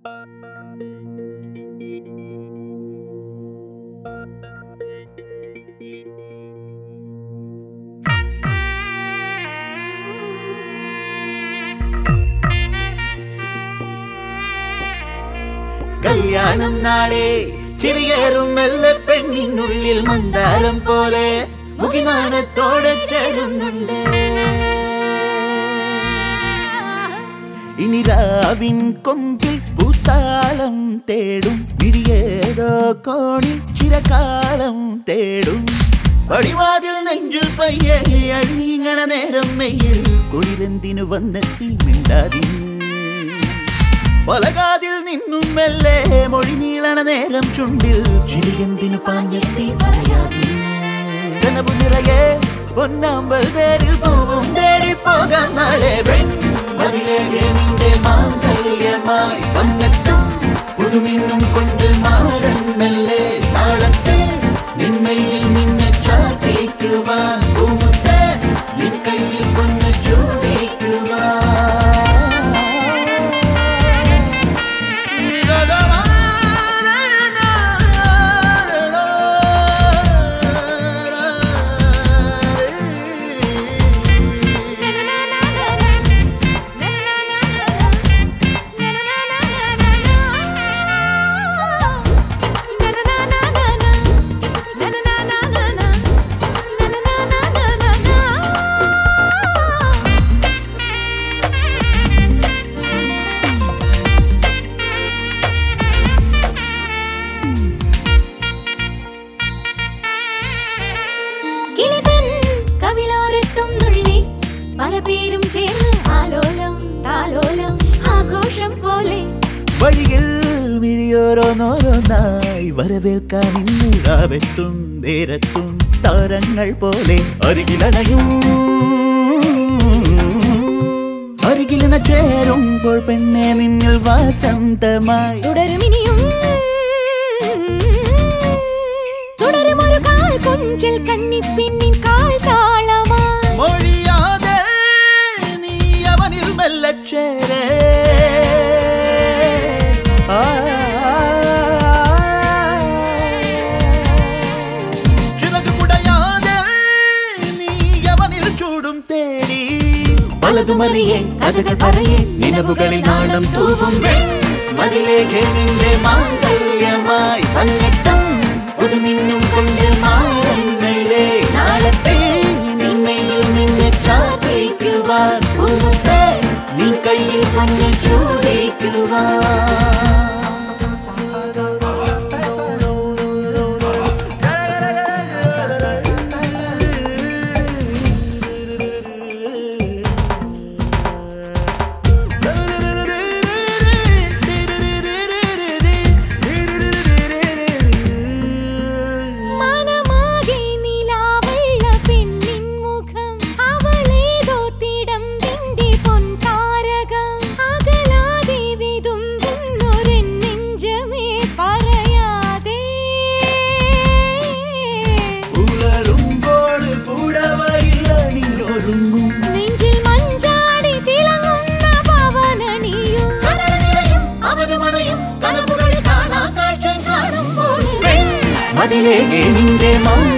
കല്യാണം നാളെ ചിരിയേറും മെല്ലെ പെണ്ണിനുള്ളിൽ മന്ദാരം പോലെ മുഖിനാണത്തോടെ ചേരുന്നുണ്ട്. ഇനി രാവിൻ കൊമ്പിൽ പൂത്താലം തേടും പിടിയേതോ കോണിൽ ചിരകാലം തേടും. പടിവാതിൽ നെഞ്ചിൽ പയ്യെ അഴിഞ്ഞണ നേരം മെയ്യിൽ കുളിരെന്തിനു വന്നെത്തി മിണ്ടാതിന്ന്. പലകാതിൽ നിന്നും മെല്ലെ മൊഴി നീളണ നേരം ചുണ്ടിൽ ചിരിയെന്തിനു പാഞ്ഞെത്തി പറയാതിന്ന്. കനവു നിറയെ പൊന്നാമ്പൽ തേരിൽ പൂവും തേടി പോകാൻ നാളെ മതിലേകെ നിന്റെ മാംഗല്യമായി വന്നെത്തും പുതുമിന്നും കൊണ്ട് മാറൻ മെല്ലെ നാളത്തെ നിന്മയിൽ നിന്നെ ചാർത്തിക്കുവാൻ പൂമുത്തെ നിൻ കയ്യിൽ കൊണ്ട് ചൂടിക്കുവാൻ. വഴിയിൽ വിഴിയോരോന്നോരോന്നായി വരവേൽക്കാൻ ഇന്ന് രാവെത്തും നേരത്തും താരങ്ങൾ പോലെ അരികിലണ ചേരുമ്പോൾ പെണ്ണെ നിന്നിൽ വാസന്തമായി തുടരുമൊരു കാൽ കൊഞ്ചൽ കണ്ണിപ്പിന്നിൻ കാൽ താളമായി മൊഴിയാതെ നീ അവനിൽ മെല്ലെ ചേരേ. ചിറകുകുടയാതെ നീ അവനിൽ ചൂടും തേടി പലതുമറിയേ കഥകൾ പറയേ നിലവുകളിൽ നാണം തൂവും മതിലേകെ നിന്റെ മാംഗല്യമായി വന്നെത്തും പുതുമിന്നും കൊണ്ട് മാറും മെല്ലെ നാളത്തെ നിന്നയിൽ നിന്നെ ചാർത്തിക്കുവാൻ പൂമുത്തെ നിൻ കയ്യിൽ കൊണ്ട് ചൂടിക്കുവാൻ. മതിലേകെ നിന്റെ